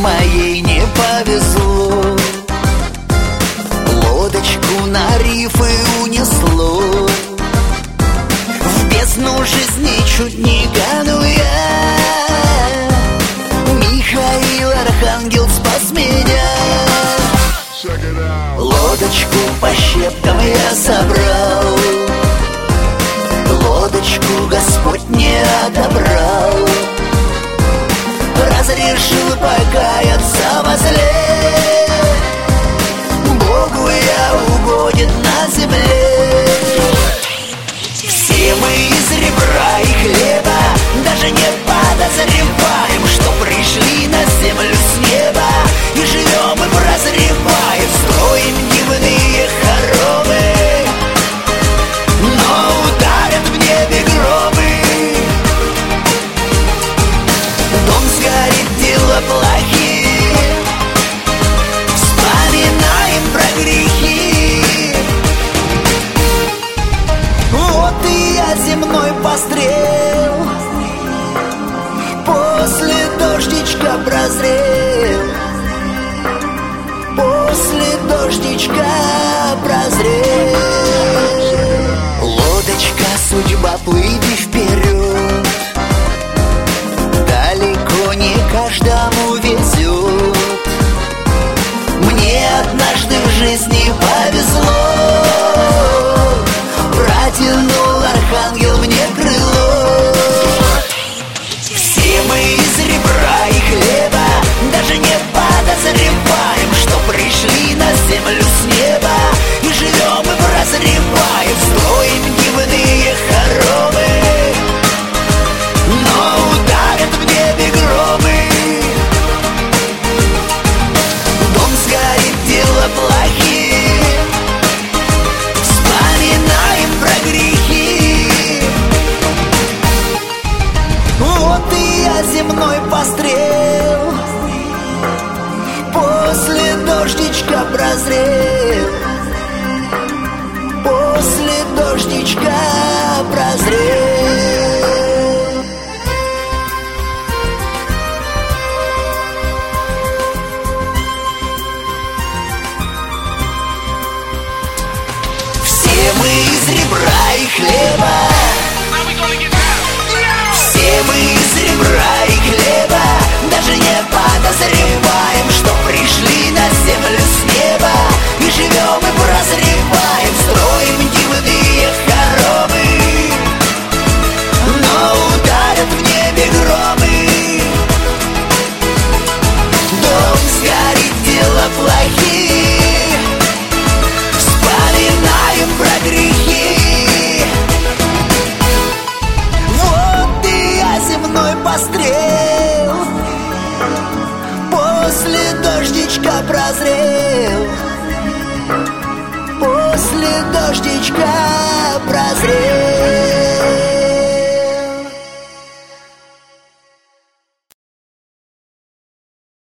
моей не повезло. Лодочку на рифы унесло, в бездну жизни чуть не канул я. Михаил Архангел спас меня. Лодочку по щепкам я собрал, лодочку Господь не одобрал, разрешил покаяться во зле. Богу я угоден на земле. Все мы из ребра и хлеба, даже не подозреваем, что пришли на землю с неба. И живем и прозреваем, строим дивные хоромы, но ударят в небе громы. Дом сгорит, дела плохие, вспоминаем про грехи. Вот и я земной пострел, после дождичка прозрел, после дождичка прозрел. Лодочка, судьба, плыви вперед, далеко не каждому везет. Мне однажды в жизни повезло, протянул Архангел мне крыло. Все мы из ребра и хлеба, даже не подозреваем, что пришли на землю с неба. И живем и прозреваем, строим дивные хоромы, но ударят в небе громы. Дом сгорит, дела плохие, вспоминаем про грехи. Вот и я земной пострел, после дождичка прозрел, после дождичка прозрел. Все мы из ребра и хлеба, все мы из ребра и хлеба, даже не подозреваем, что пришли на землю с неба. И живем и прозреваем, строим дивные хоромы, но ударят в небе громы. Дом сгорит, дела плохие, вспоминаем про грехи. Вот и я земной пострел, после дождичка прозрел, после дождичка прозрел.